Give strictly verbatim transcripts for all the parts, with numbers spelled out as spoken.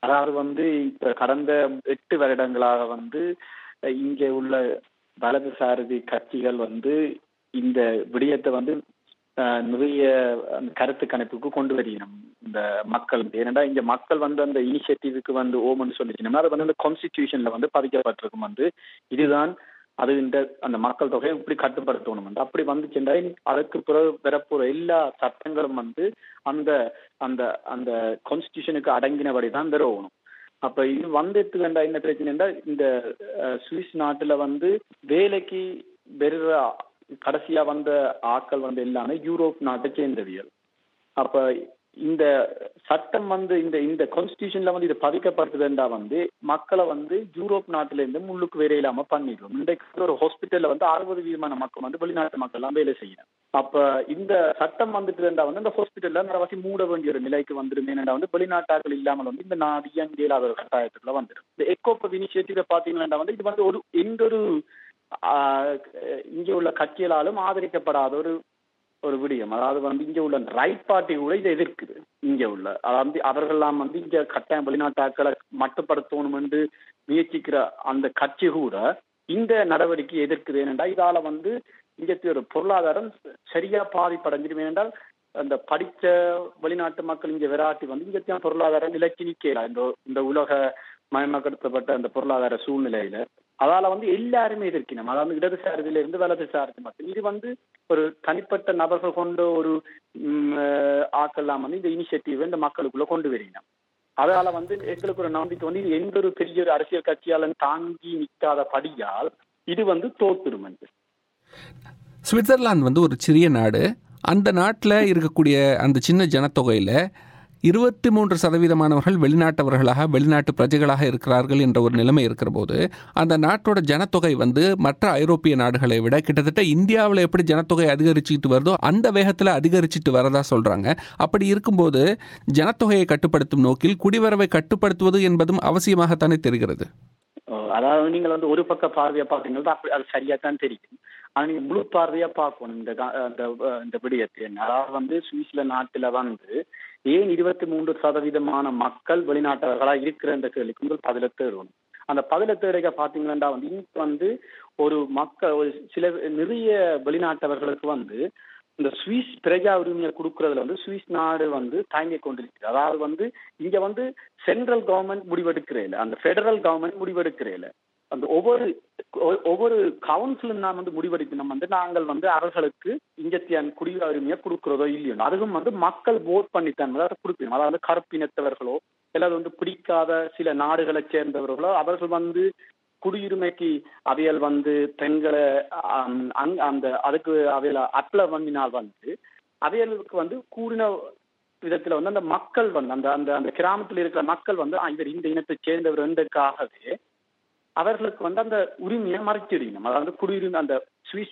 அதாவது வந்து இப்ப கடந்த எட்டு வருடங்களாக வந்து இங்கே உள்ள வலதுசாரி கட்சிகள் வந்து இந்த விடயத்தை வந்து நிறைய கருத்து கணிப்புக்கு கொண்டு வரணும் இந்த மக்கள். ஏன்னா இங்க மக்கள் வந்து அந்த இனிஷியேட்டிவ்க்கு வந்து ஓமன்னு சொல்லிக்கணும்னா அது வந்து அந்த கான்ஸ்டிடியூஷன்ல வந்து பதிக்கப்பட்டிருக்கும் வந்து இதுதான் அது இந்த அந்த மக்கள் தொகையை இப்படி கட்டுப்படுத்தணும் வந்து அப்படி வந்துச்சுன்னா அதுக்கு பிறகு பெறப்போற எல்லா சட்டங்களும் வந்து அந்த அந்த அந்த கான்ஸ்டிடியூஷனுக்கு அடங்கினபடி தான் பெறணும். அப்ப இது வந்துட்டு வேண்டா என்ன பிரச்சனைன்னா இந்த சுவிஸ் நாட்டுல வந்து வேலைக்கு பெறுற கடைசியா வந்த ஆட்கள் வந்து எல்லாமே யூரோப் நாட்டை சேர்ந்தவியல். அப்ப இந்த சட்டம் வந்து இந்த இந்த கான்ஸ்டிடியூஷன்ல வந்து இது பதிக்கப்படுறதுண்டா வந்து மக்களை வந்து யூரோப் நாட்டுல இருந்து முள்ளுக்கு வேற இல்லாம பண்ணிடுவோம். இன்றைக்கு ஒரு ஹாஸ்பிட்டல்ல வந்து அறுபது வீதமான மக்கள் வந்து வெளிநாட்டு மக்கள் எல்லாம் வேலை செய்யணும். அப்ப இந்த சட்டம் வந்துட்டு இருந்தா வந்து அந்த ஹாஸ்பிட்டல்ல நிறைய மூட வேண்டிய ஒரு நிலைக்கு வந்துடும். ஏன்னா வந்து வெளிநாட்டார்கள் இல்லாமல் வந்து இந்த நாடு இயங்க இயலாத ஒரு கட்டாயத்துக்குள்ள வந்துடும். இந்த எக்கோப் இனிஷியேட்டிவ் பாத்தீங்கன்னா வந்து இது வந்து ஒரு எந்த ஒரு இங்கே உள்ள கட்சிகளாலும் ஆதரிக்கப்படாத ஒரு ஒரு விடயம். அதாவது வந்து இங்க உள்ள ரைட் பார்ட்டி கூட இதை எதிர்க்குது. இங்க உள்ள அதாவது அவர்கள்லாம் வந்து இங்க கட்டாயம் வெளிநாட்டாக்களை மட்டுப்படுத்தணும் என்று முயற்சிக்கிற அந்த கட்சி கூட இந்த நடவடிக்கை எதிர்க்குது. ஏனென்றா இதால வந்து இங்க ஒரு பொருளாதாரம் சரியா பாதிப்படைஞ்சிடும். ஏனென்றால் அந்த படித்த வெளிநாட்டு மக்கள் இங்க விராட்டி வந்து இங்கத்தையும் பொருளாதாரம் நிலைச்சி நிற்கலாம் இந்த இந்த உலக மயமப்படுத்தப்பட்ட அந்த பொருளாதார சூழ்நிலையில. அதால வந்து எல்லாருமே எதிர்க்கணும். அதாவது இடதுசாரில இருந்து வலதுசாரி மக்கள் இது வந்து ஒரு தனிப்பட்ட நபர்கள் கொண்ட ஒரு ஆக்கெல்லாம் வந்து இந்த இனிஷியேட்டிவ் இந்த மக்களுக்குள்ள கொண்டு வரணும். அதனால வந்து எங்களுக்கு ஒரு நம்பிக்கை வந்து எந்த ஒரு பெரிய ஒரு அரசியல் கட்சியால தாங்கி நிற்காத படியால் இது வந்து தோத்துடும். சுவிட்சர்லாந்து வந்து ஒரு சிறிய நாடு. அந்த நாட்டில் இருக்கக்கூடிய அந்த சின்ன ஜனத்தொகையில் இருபத்தி மூன்று சதவீதமானவர்கள் வெளிநாட்டவர்களாக வெளிநாட்டு பிரஜைகளாக இருக்கிறார்கள் என்ற ஒரு நிலைமை இருக்கிற போது அந்த நாட்டோட ஜனத்தொகை வந்து மற்ற ஐரோப்பிய நாடுகளை விட கிட்டத்தட்ட இந்தியாவில் எப்படி ஜனத்தொகை அதிகரிச்சுக்கிட்டு வருதோ அந்த வேகத்தில் அதிகரிச்சுட்டு வரதா சொல்கிறாங்க. அப்படி இருக்கும்போது ஜனத்தொகையை கட்டுப்படுத்தும் நோக்கில் குடிவரவை கட்டுப்படுத்துவது என்பதும் அவசியமாகத்தானே தெரிகிறது. அதாவது நீங்கள் வந்து ஒரு பக்க பார்வையா பார்த்தீங்கன்னா அப்படி அது சரியா தான் தெரியும். ஆனா நீங்க முழு பார்வையா பார்க்கணும் இந்த இந்த விடயத்தை. அதாவது வந்து சுவிஸ்ல நாட்டுல வந்து ஏன் இருபத்தி மூன்று சதவீதமான மக்கள் வெளிநாட்டவர்களா இருக்கிற இந்த கேள்விக்கு முதல் பதில தேடணும். அந்த பதில தேடைக்க பாத்தீங்கன்னா வந்து இங்க வந்து ஒரு மக்கள் ஒரு சில நிறைய வெளிநாட்டவர்களுக்கு வந்து இந்த சுவிஸ் பிரஜா உரிமையை கொடுக்கறதுல வந்து சுவிஸ் நாடு வந்து தாங்கி கொண்டிருக்கிறது. அதாவது வந்து இங்க வந்து சென்ட்ரல் கவர்மெண்ட் முடிவெடுக்கிறேன், அந்த பெடரல் கவர்மெண்ட் முடிவெடுக்கிறேன். அந்த ஒவ்வொரு ஒவ்வொரு கவுன்சிலும் நாம் வந்து முடிவெடுக்கணும் வந்து நாங்கள் வந்து அவர்களுக்கு இங்கத்தியான் குடியுரிமை உரிமையை கொடுக்கிறதோ இல்லையோ அதுவும் வந்து மக்கள் ஓட் பண்ணித்தான் அதை கொடுக்கணும். அதாவது கருப்பினத்தவர்களோ அல்லது வந்து பிடிக்காத சில நாடுகளை சேர்ந்தவர்களோ அவர்கள் வந்து குடியுரிமைக்கு அவையல் வந்து பெண்களை அந்த அதுக்கு அவையில அப்ளை பண்ணினால் வந்து அவையலுக்கு வந்து கூடின விதத்துல வந்து அந்த மக்கள் வந்து அந்த அந்த அந்த கிராமத்தில் இருக்கிற மக்கள் வந்து இவர் இந்த இனத்தை சேர்ந்தவர் என்றதுக்காகவே அவர்களுக்கு வந்து அந்த உரிமையை மறைச்சிடணும். அதாவது குடியுரிமை அந்த சுவிஸ்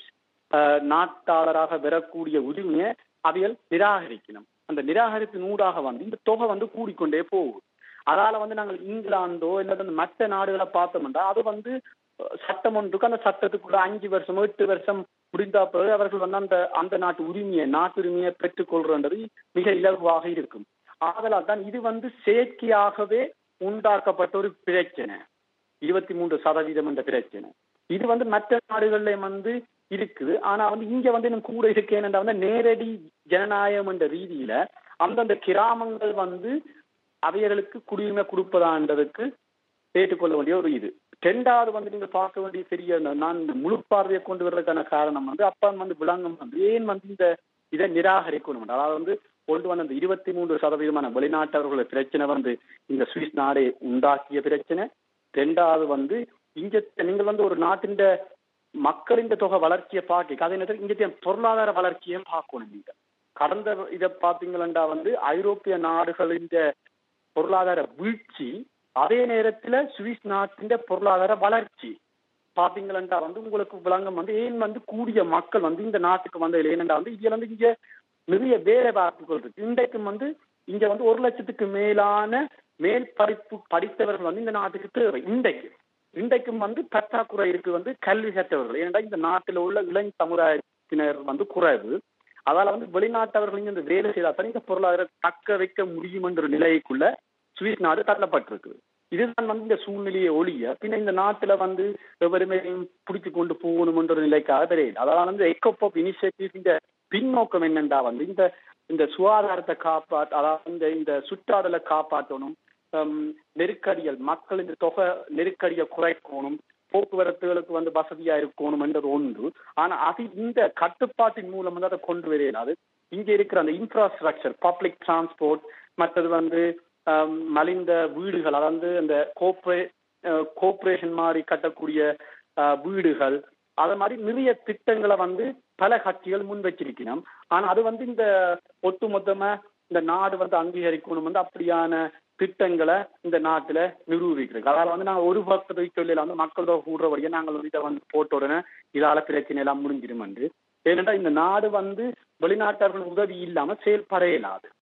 நாட்டாளராக பெறக்கூடிய உரிமையை அவையல் நிராகரிக்கணும். அந்த நிராகரிப்பின் ஊடாக வந்து இந்த தொகை வந்து கூடிக்கொண்டே போகும். அதால வந்து நாங்கள் இங்கிலாந்தோ இல்ல மற்ற நாடுகளை பார்த்தோம்னா அது வந்து சட்டம் ஒன்றுக்கு அந்த சட்டத்துக்குள்ள அஞ்சு வருஷம் எட்டு வருஷம் முடிந்தா பிறகு அவர்கள் வந்து அந்த அந்த நாட்டு உரிமையை நாட்டுரிமையை பெற்றுக்கொள்றது மிக இலகுவாக இருக்கும். ஆதலால் தான் இது வந்து செயற்கையாகவே உண்டாக்கப்பட்ட ஒரு பிரச்சனை. இருபத்தி மூன்று சதவீதம் என்ற பிரச்சனை இது வந்து மற்ற நாடுகள்ல வந்து இருக்குது. ஆனா வந்து இங்க வந்து இன்னும் கூட இருக்கேன் வந்து நேரடி ஜனநாயகம் என்ற ரீதியில அந்தந்த கிராமங்கள் வந்து அவையர்களுக்கு குடியுரிமை கொடுப்பதான்றதுக்கு ஏற்றுக்கொள்ள வேண்டிய ஒரு இது. ரெண்டாவது வந்து நீங்க பார்க்க வேண்டிய பெரிய நான் முழு பார்வையை கொண்டு வர்றதுக்கான காரணம் வந்து அப்பா வந்து விளங்கம் வந்து ஏன் வந்து இந்த இதை நிராகரிக்கணும். அதாவது வந்து கொண்டு வந்த அந்த இருபத்தி மூன்று சதவீதமான வெளிநாட்டவர்கள பிரச்சனை வந்து இந்த சுவிஸ் நாடை உண்டாக்கிய பிரச்சனை. ரெண்டாவது வந்து இங்க நீங்கள் வந்து ஒரு நாட்டின் மக்களின் தொகை வளர்ச்சியை பார்க்க அதே நேரத்தில் இங்க பொருளாதார வளர்ச்சியும் பார்க்கணும். நீங்க கடந்த இதை பார்த்தீங்களா வந்து ஐரோப்பிய நாடுகளின் பொருளாதார வீழ்ச்சி அதே நேரத்துல சுவிஸ் நாட்டின் பொருளாதார வளர்ச்சி பாத்தீங்களா வந்து உங்களுக்கு விளங்கம் வந்து ஏன் வந்து கூடிய மக்கள் வந்து இந்த நாட்டுக்கு வந்து ஏனென்றா வந்து இதுல வந்து இங்க நிறைய வேலை வாய்ப்புகள் இருக்கு. இன்றைக்கும் வந்து இங்க வந்து ஒரு லட்சத்துக்கு மேலான மேல் படிப்பு படித்தவர்கள் வந்து இந்த நாட்டுக்கு தேவை. இன்றைக்கு இன்றைக்கும் வந்து பற்றாக்குறை இருக்கு வந்து கல்வி கற்றவர்கள். ஏனென்றா இந்த நாட்டில் உள்ள இளைஞ சமுதாயத்தினர் வந்து குறைவு. அதால வந்து வெளிநாட்டவர்கள் இங்க இந்த வேலை செய்தால் இந்த பொருளாதார தக்க வைக்க முடியும் என்ற நிலைக்குள்ள சுவிஸ் நாடு தள்ளப்பட்டிருக்கு. இதுதான் வந்து இந்த சூழ்நிலையை ஒழிய பின்ன இந்த நாட்டுல வந்து எவருமே பிடிச்சு கொண்டு போகணும்ன்ற ஒரு நிலைக்காக தெரியல. அதாவது வந்து எக்கோபாப் இனிஷியேட்டிவ் இந்த பின்னோக்கம் என்னண்டா வந்து இந்த இந்த சுகாதாரத்தை காப்பாற்ற, அதாவது இந்த இந்த சுற்றாடலை காப்பாற்றணும், நெருக்கடிகள் மக்கள் இந்த தொகை நெருக்கடியை குறைக்கணும், போக்குவரத்துகளுக்கு வந்து வசதியா இருக்கணும் என்றது ஒன்று. ஆனா அது இந்த கட்டுப்பாட்டின் மூலம் வந்து அதை கொண்டு வரையாது. இங்க இருக்கிற அந்த இன்ஃப்ராஸ்ட்ரக்சர், பப்ளிக் டிரான்ஸ்போர்ட், மற்றது வந்து மலிந்த வீடுகள், அதாவது அந்த கோப்பரே கோஆபரேஷன் மாதிரி கட்டக்கூடிய வீடுகள், அது மாதிரி நிறைய திட்டங்களை வந்து பல கட்சிகள் முன் வச்சிருக்கணும். ஆனா அது வந்து இந்த ஒட்டுமொத்தமா இந்த நாடு வந்து அங்கீகரிக்கணும் வந்து அப்படியான திட்டங்களை இந்த நாட்டுல நிரூபிக்கிறது. அதாவது வந்து நாங்கள் ஒரு பக்கத்தை சொல்ல வந்து மக்கள் தொகை கூடுறபடியே நாங்கள் வந்து இதை வந்து போட்ட உடனே இதால பிரச்சனை எல்லாம் முடிஞ்சிடும் என்று. ஏனென்றா இந்த நாடு வந்து வெளிநாட்டர்கள் உதவி இல்லாம செயல்பட இயலாது.